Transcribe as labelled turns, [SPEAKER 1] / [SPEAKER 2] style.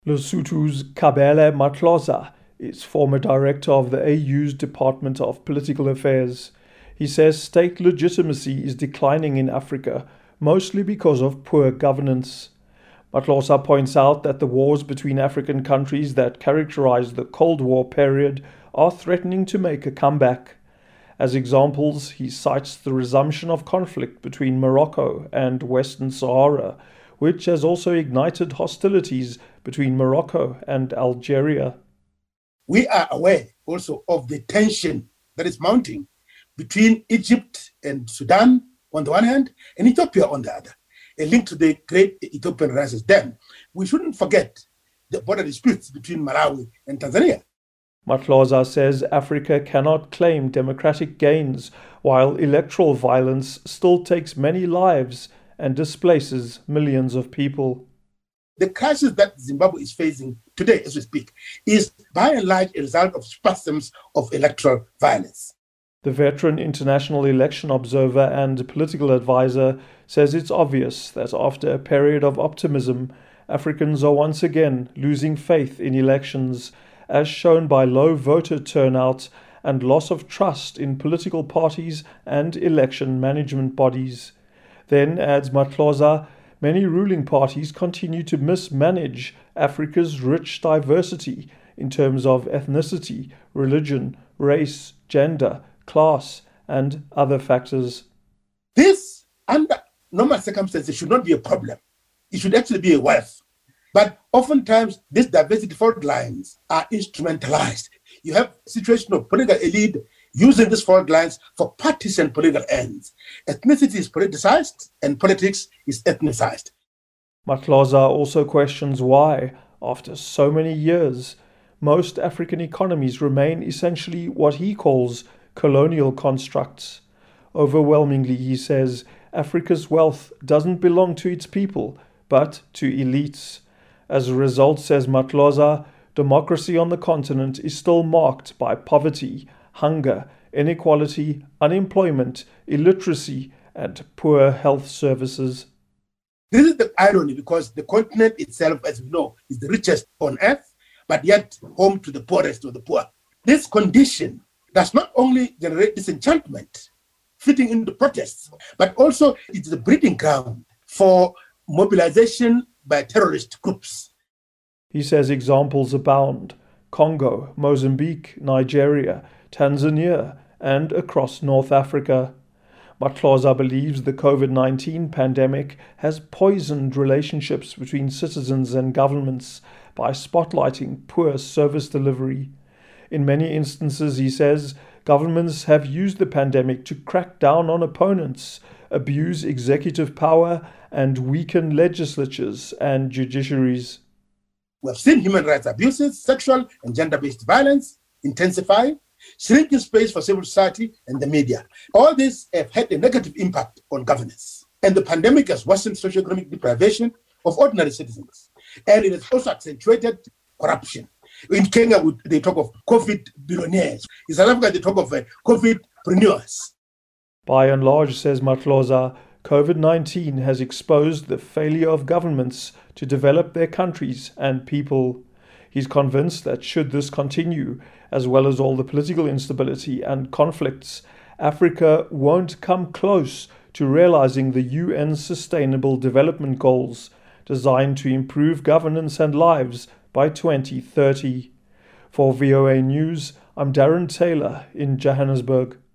[SPEAKER 1] Lesotho's Kabele Matlosa is former director of the AU's Department of Political Affairs. He says state legitimacy is declining in Africa, mostly because of poor governance. Matlosa points out that the wars between African countries that characterized the Cold War period are threatening to make a comeback. As examples, he cites the resumption of conflict between Morocco and Western Sahara, which has also ignited hostilities between Morocco and Algeria.
[SPEAKER 2] We are aware also of the tension that is mounting between Egypt and Sudan on the one hand, and Ethiopia on the other, a link to the great Ethiopian Renaissance Dam. We shouldn't forget the border disputes between Malawi and Tanzania.
[SPEAKER 1] Matlosa says Africa cannot claim democratic gains while electoral violence still takes many lives and displaces millions of people.
[SPEAKER 2] The crisis that Zimbabwe is facing today, as we speak, is by and large a result of spasms of electoral violence.
[SPEAKER 1] The veteran international election observer and political advisor says it's obvious that after a period of optimism, Africans are once again losing faith in elections, as shown by low voter turnout and loss of trust in political parties and election management bodies. Then, adds Matlosa, many ruling parties continue to mismanage Africa's rich diversity in terms of ethnicity, religion, race, gender, class, and other factors.
[SPEAKER 2] This, under normal circumstances, should not be a problem. It should actually be a wealth. But oftentimes, these diversity fault lines are instrumentalized. You have a situation of political elite using these fault lines for partisan political ends. Ethnicity is politicized and politics is ethnicized.
[SPEAKER 1] Matlosa also questions why, after so many years, most African economies remain essentially what he calls colonial constructs. Overwhelmingly, he says, Africa's wealth doesn't belong to its people, but to elites. As a result, says Matlosa, democracy on the continent is still marked by poverty, hunger, inequality, unemployment, illiteracy, and poor health services.
[SPEAKER 2] This is the irony, because the continent itself, as we know, is the richest on earth, but yet home to the poorest of the poor. This condition does not only generate disenchantment, fitting into protests, but also it's the breeding ground for mobilization by terrorist groups.
[SPEAKER 1] He says examples abound: Congo, Mozambique, Nigeria, Tanzania, and across North Africa. Matlosa believes the COVID-19 pandemic has poisoned relationships between citizens and governments by spotlighting poor service delivery. In many instances, he says, governments have used the pandemic to crack down on opponents, abuse executive power, and weaken legislatures and judiciaries.
[SPEAKER 2] We have seen human rights abuses, sexual and gender-based violence intensify, shrinking space for civil society and the media. All this have had a negative impact on governance. And the pandemic has worsened socioeconomic deprivation of ordinary citizens. And it has also accentuated corruption. In Kenya, they talk of COVID billionaires. In South Africa, they talk of COVID-preneurs.
[SPEAKER 1] By and large, says Matlosa, COVID-19 has exposed the failure of governments to develop their countries and people. He's convinced that should this continue, as well as all the political instability and conflicts, Africa won't come close to realizing the UN's Sustainable Development Goals, designed to improve governance and lives by 2030. For VOA News, I'm Darren Taylor in Johannesburg.